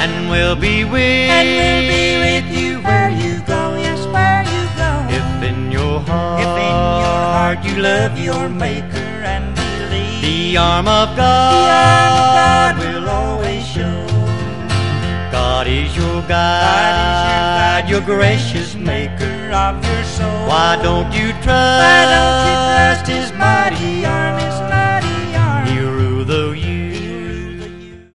and we'll be with you where you go, yes, where you go. If in your heart You love your Maker and believe the arm of God God will always show. God is your guide, your gracious Maker of your soul. Why don't you Why don't you trust trust His mighty arm?